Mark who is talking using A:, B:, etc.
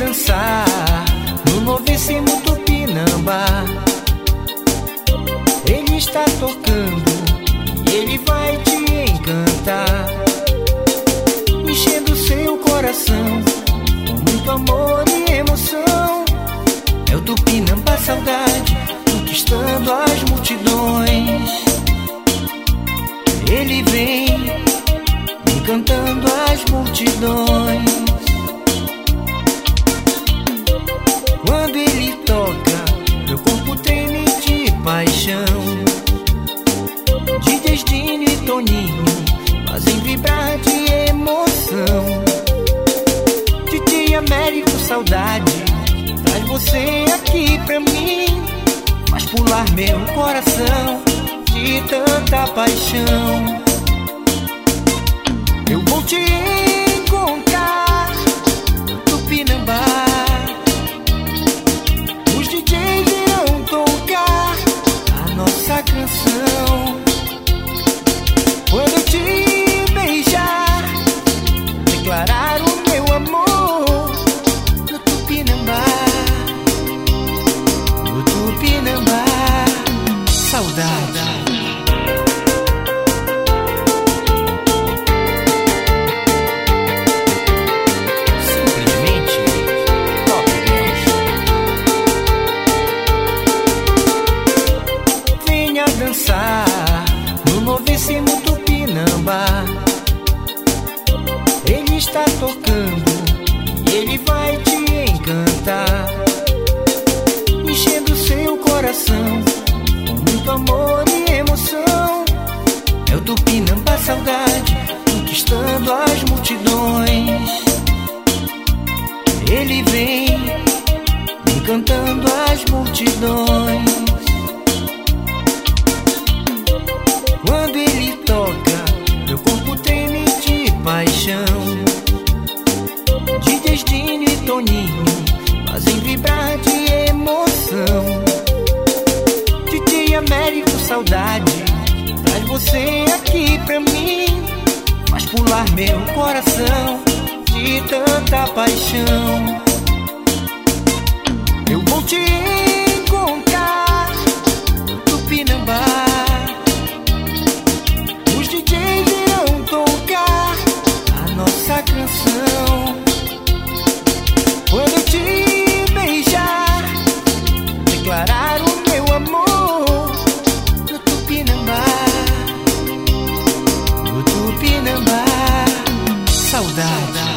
A: dançar no novíssimo Tupinambá. Ele está tocando e ele vai te encantar, enchendo seu coração com muito amor e emoção. É o Tupinambá Saudade, conquistando as multidões. Ele vem encantando as multidões. Quando ele toca, meu corpo treme de paixão. DJs Dino e Toninho fazem vibrar de emoção. DJ Américo Saudade traz você aqui pra mim, faz pular meu coração de tanta paixão. Eu vou te encontrar no Tupinambá. Os DJs irão tocar a nossa canção. Quando eu te beijar, declarar o meu amor no Tupinambá. No Tupinambá Saudade. Dançar no novíssimo Tupinambá. Ele está tocando e ele vai te encantar, enchendo seu coração com muito amor e emoção. É o Tupinambá Saudade, conquistando as multidões. Ele vem encantando as multidões. Quando ele toca, meu corpo treme de paixão. DJs Dino e Toninho fazem vibrar de emoção. DJ Américo Saudade traz você aqui pra mim, faz pular meu coração de tanta paixão. Eu vou te encontrar no Tupinambá. Os DJs irão tocar a nossa canção. Quando eu te beijar, declarar o meu amor no Tupinambá. No Tupinambá Saudade.